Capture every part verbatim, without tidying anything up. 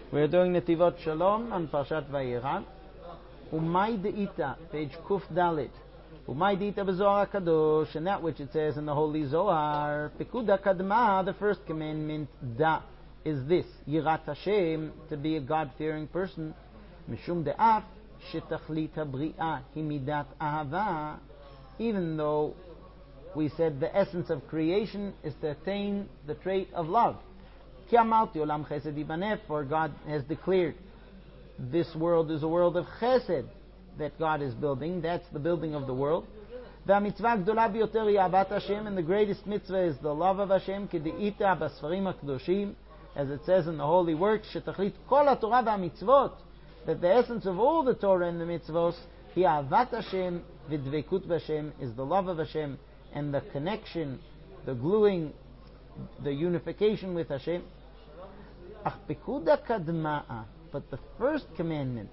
We're doing Netivot Shalom on Parshat Vayera. Umay De'ita, page Kuf Dalit. Umay De'ita B'Zohar HaKadosh, and that which it says in the Holy Zohar, Pekuda Kadma, the first commandment, Da, is this, Yirat Hashem, to be a God-fearing person. Mishum De'af, Shetachlit HaBri'ah, Himidat Ahava, even though we said the essence of creation is to attain the trait of love. For God has declared this world is a world of chesed that God is building. That's the building of the world. And the greatest mitzvah is the love of Hashem, as it says in the holy works, that the essence of all the Torah and the mitzvos is the love of Hashem and the connection, the gluing, the unification with Hashem. But the first commandment,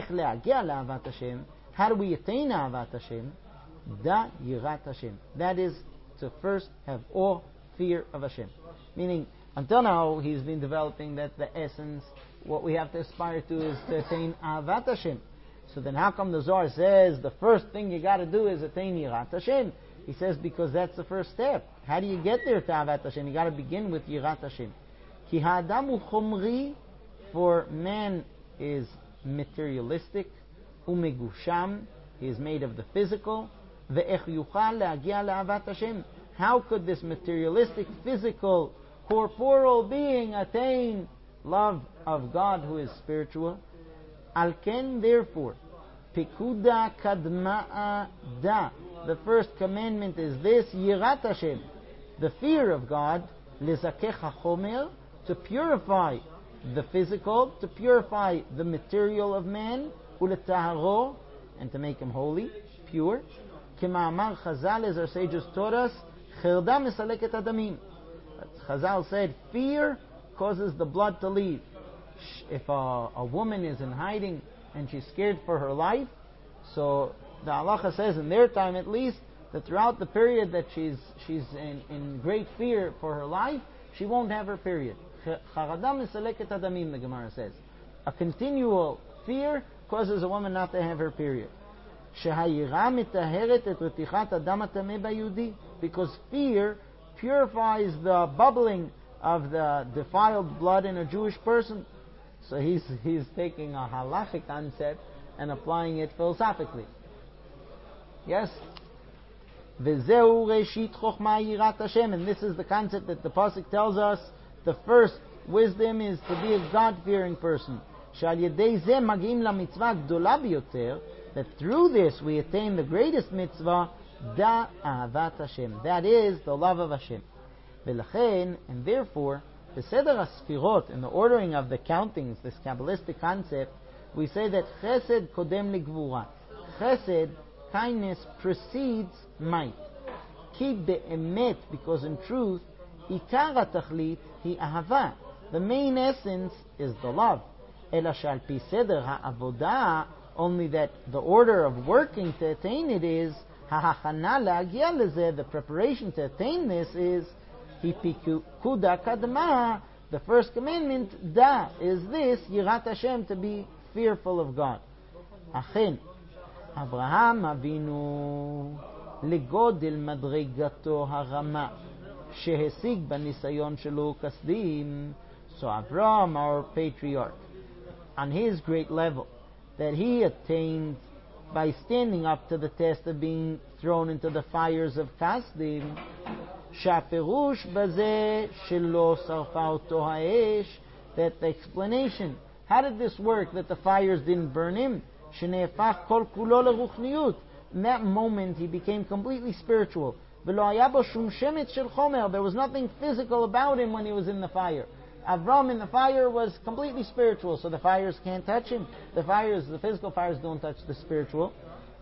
how do we attain Ahavat Hashem? Da Yirat Hashem. That is to first have awe, fear of Hashem. Meaning, until now, he's been developing that the essence, what we have to aspire to is to attain Ahavat Hashem. So then how come the Zohar says the first thing you got to do is attain Yirat Hashem? He says because that's the first step. How do you get there to Ahavat Hashem? You got to begin with Yirat Hashem. Ki ha'adamu chomri, for man is materialistic, umegusham, he is made of the physical, ve'ech yuchal le'agia le'avat Hashem. How could this materialistic, physical, corporeal being attain love of God who is spiritual? Al ken, therefore, pikuda kadma'a da, the first commandment is this, Yirat Hashem, the fear of God, lezakech hachomer, to purify the physical, to purify the material of man, uletaharo, and to make him holy, pure. Kema'amar Chazal, as our sages taught us, cherda mesaleket adamim. Chazal said, fear causes the blood to leave. If a, a woman is in hiding and she's scared for her life, so the halacha says, in their time at least, that throughout the period that she's she's in, in great fear for her life, she won't have her period. Charadam mesaleket adamim, the Gemara says. A continual fear causes a woman not to have her period. Shehayira mitaheret et retichat adam hatameh bayudi, because fear purifies the bubbling of the defiled blood in a Jewish person. So he's he's taking a halachic concept and applying it philosophically. Yes? V'zeu reshit chokhmah yirat Hashem, and this is the concept that the pasuk tells us. The first wisdom is to be a God-fearing person. Shal yedei zeh magim la mitzvah gdola biyoter, that through this we attain the greatest mitzvah, da ahavat Hashem. That is the love of Hashem. V'lachen, and therefore, the seder hasfirot, in the ordering of the countings, this Kabbalistic concept, we say that chesed kodem ligvura. Chesed, kindness, precedes might. Ki be'emet, because in truth, ikar ha'tachlit hi ahava. The main essence is the love. Ela shal pi seder ha'avodah, only that the order of working to attain it is ha'hachana la'agia lezeh, the preparation to attain this is hipikuda kadma, the first commandment, da, is this, Yirat Hashem, to be fearful of God. Achen, Abraham Avinu, legodel madregato harama, shehesig banisayon shelo kasdim. So Abraham, our patriarch, on his great level, that he attained by standing up to the test of being thrown into the fires of Kasdim, Shaperush bazeh shelo sarfa oto ha'esh, that the explanation, how did this work that the fires didn't burn him? Shenefach kol kulo leruchniyut. In that moment he became completely spiritual. V'lo haya bo shum shemet shel chomer, there was nothing physical about him when he was in the fire. Avram in the fire was completely spiritual, so the fires can't touch him. The fires, the physical fires don't touch the spiritual.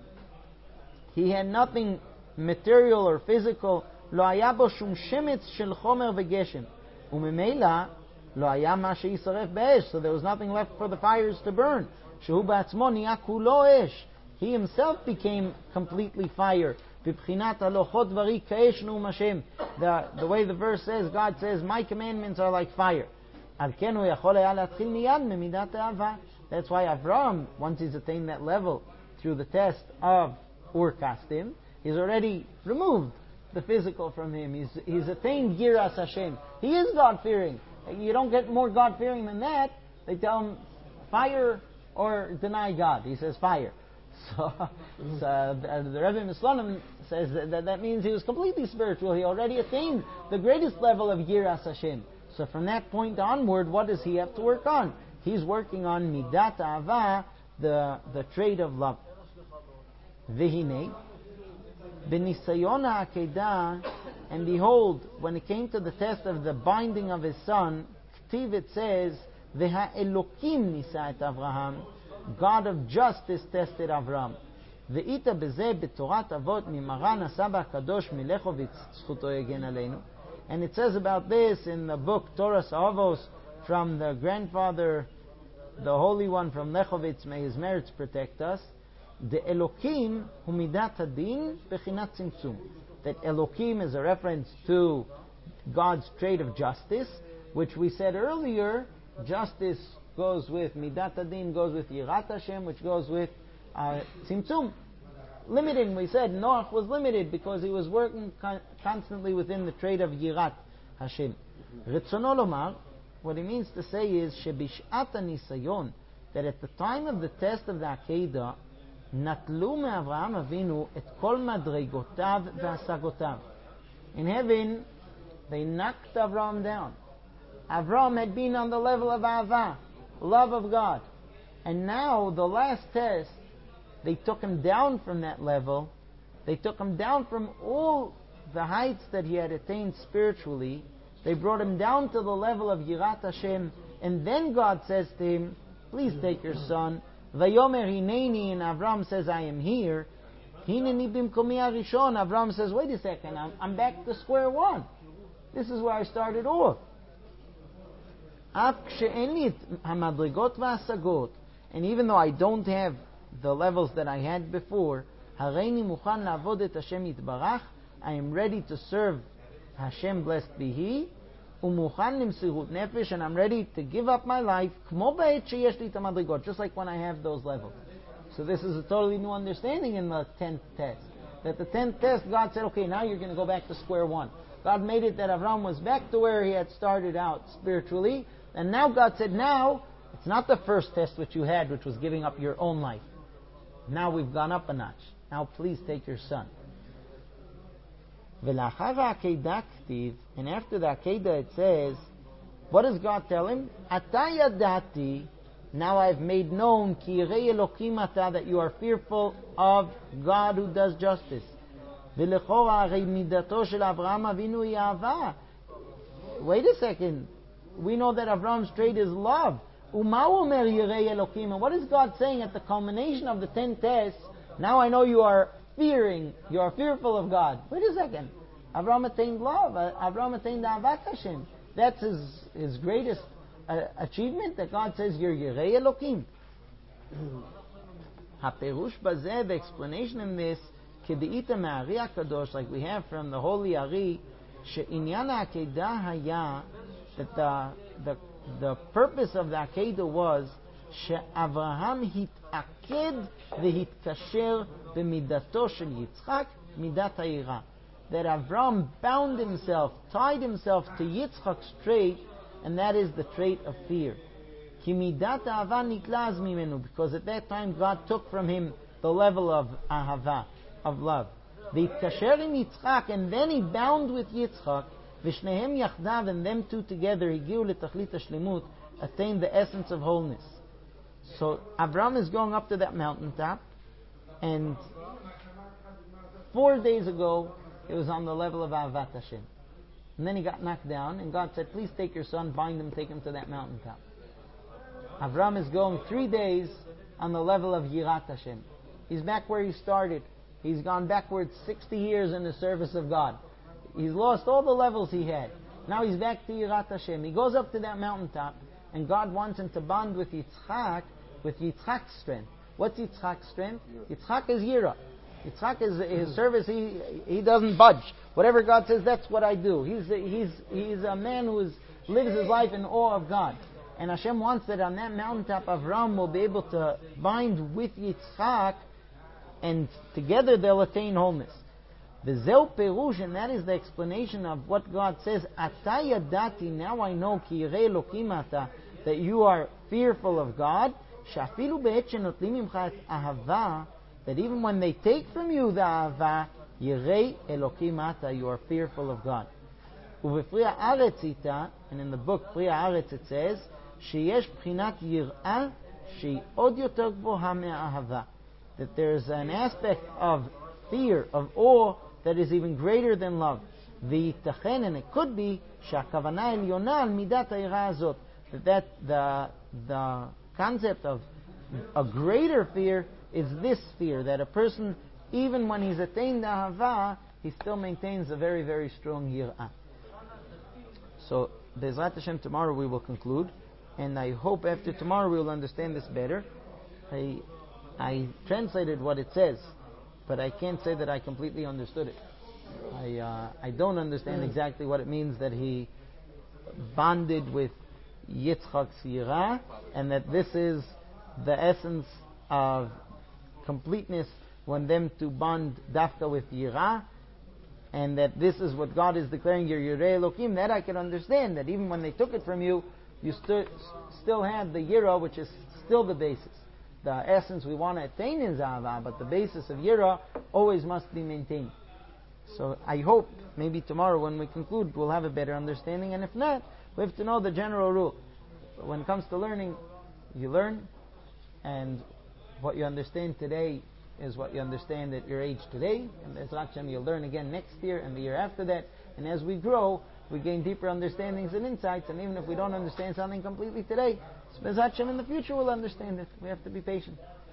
He had nothing material or physical. Lo haya bo shum shemetz shel chomer v'geshem, u'memela lo haya ma she'yisaref be'esh. So there was nothing left for the fires to burn. Shehu ba'atzmo niya kulo esh. He himself became completely fire. V'bchinat halochot vari ka'esh nu'um Hashem. The the way the verse says, God says, my commandments are like fire. על כן הוא יכול היה להתחיל מיד ממידת האהבה. That's why Avram, once he's attained that level through the test of Ur Kasdim, he's already removed the physical from him. He's, he's attained Yiras Hashem. He is God-fearing. You don't get more God-fearing than that. They tell him, fire or deny God. He says, fire. So, so the, the Rebbe Mislonim says that, that that means he was completely spiritual. He already attained the greatest level of Yiras Hashem. So from that point onward, what does he have to work on? He's working on Midat Ahava, the, the trait of love. V'hinei, b'nisayon ha'akedah, and behold, when it came to the test of the binding of his son, K'tiv it says, V'ha'elokim nisa et Avraham, God of justice tested Avram. Ve'ita b'zeh b'torat avot mimaran asaba kadosh milecho v'tzchuto yegen aleinu. And it says about this in the book Torah Avos from the grandfather, the Holy One from Lechovitz, may his merits protect us. The Elokim hu midat hadin bechinat tzimtzum. That Elokim is a reference to God's trait of justice, which we said earlier, justice goes with Midat Adin, goes with Yirat Hashem, which goes with uh, Tzimtzum. Limiting, we said Noach was limited because he was working con- constantly within the trait of Yirat Hashem. Ritzono lomar, what he means to say is Shebishat HaNisayon, that at the time of the test of the Akedah, Natlu me'Avraham Avinu et kol madregotav ve'asagotav. In heaven, they knocked Avraham down. Avraham had been on the level of Avah, love of God. And now, the last test, they took him down from that level. They took him down from all the heights that he had attained spiritually. They brought him down to the level of Yirat Hashem. And then God says to him, please take your son. Vayomer hineni, and Avram says, I am here. Hineni bimkomi harishon. Avram says, wait a second, I'm, I'm back to square one. This is where I started off. And even though I don't have the levels that I had before, I am ready to serve Hashem, blessed be He, and I'm ready to give up my life, just like when I have those levels. So this is a totally new understanding in the tenth test. That the tenth test, God said, okay, now you're going to go back to square one. God made it that Avram was back to where he had started out spiritually. And now God said, now, it's not the first test which you had, which was giving up your own life. Now we've gone up a notch. Now please take your son. And after the Akedah it says, what does God tell him? Atayadati, now I've made known, ki yirei Elokim ata, that you are fearful of God who does justice. V'lechora harei midato shel Avraham Avinu hi ahava. Wait a second. We know that Avram's trait is love. Uma omer yirei Elokim. And what is God saying at the culmination of the ten tests? Now I know you are fearing, you are fearful of God. Wait a second. Avram attained love. Avram attained Ahavat Hashem. That's his, his greatest uh, achievement, that God says, you're yirei Elokim. HaPerush bazeh, the explanation in this, Kedeita me'Ari HaKadosh, like we have from the Holy Ari, she'inyan ha'akedah haya, that the, the, the purpose of the Akedah was she'Avraham hitaked v'hitkasher b'midato shel Yitzchak midat ha'ira. That Avram bound himself, tied himself to Yitzchak's trait, and that is the trait of fear. Ki midat ha'ava nitlaz mimenu, because at that time God took from him the level of ahava, of love. V'hitkasher im Yitzchak, and then he bound with Yitzchak. V'shnehem yachdav, and them two together, higiu letachlit hashlemut, attained the essence of wholeness. So Avram is going up to that mountaintop, and four days ago it was on the level of Ahavat Hashem, and then he got knocked down, and God said, "Please take your son, bind him, take him to that mountaintop." Avram is going three days on the level of Yirat Hashem. He's back where he started. He's gone backwards sixty years in the service of God. He's lost all the levels he had. Now he's back to Yirat Hashem. He goes up to that mountaintop, and God wants him to bond with Yitzchak, with Yitzchak's strength. What's Yitzchak's strength? Yitzchak is Yira. Yitzchak is his service. He he doesn't budge. Whatever God says, that's what I do. He's a, he's he's a man who is lives his life in awe of God. And Hashem wants that on that mountaintop, Avram will be able to bind with Yitzchak, and together they'll attain wholeness. V'zeu perush, and that is the explanation of what God says, Ata yadati, now I know, ki yirei Elokim ata, that you are fearful of God, shafilu be'et shenotlim imcha et ahava, that even when they take from you the ahava, yirei Elokim ata, you are fearful of God. Uvefri haaretz ita, and in the book Pri Haaretz it says, sheyesh b'chinat yir'ah, she'i od yoter gvoha me'ahava, that there's an aspect of fear, of awe, that is even greater than love. V'yitachen, and it could be, she'hakavana elyona al midat ha'yirah hazot, that, that the, the concept of a greater fear is this fear, that a person, even when he's attained the ahava, he still maintains a very, very strong yir'ah. So, Be'ezrat Hashem, tomorrow we will conclude, and I hope after tomorrow we will understand this better. I, I translated what it says, but I can't say that I completely understood it. I uh, I don't understand exactly what it means that he bonded with Yitzchak's yirah, and that this is the essence of completeness when them to bond dafka with yirah, and that this is what God is declaring your Yirei Elokim. That I can understand, that even when they took it from you, you st- still had the yirah, which is still the basis. The essence we want to attain is Ahava, but the basis of Yirah always must be maintained. So I hope maybe tomorrow when we conclude we'll have a better understanding, and if not, we have to know the general rule. But when it comes to learning, you learn, and what you understand today is what you understand at your age today, and Be'ezrat Hashem you'll learn again next year and the year after that, and as we grow, we gain deeper understandings and insights, and even if we don't understand something completely today, Be'ezrat Hashem in the future we'll understand it. We have to be patient.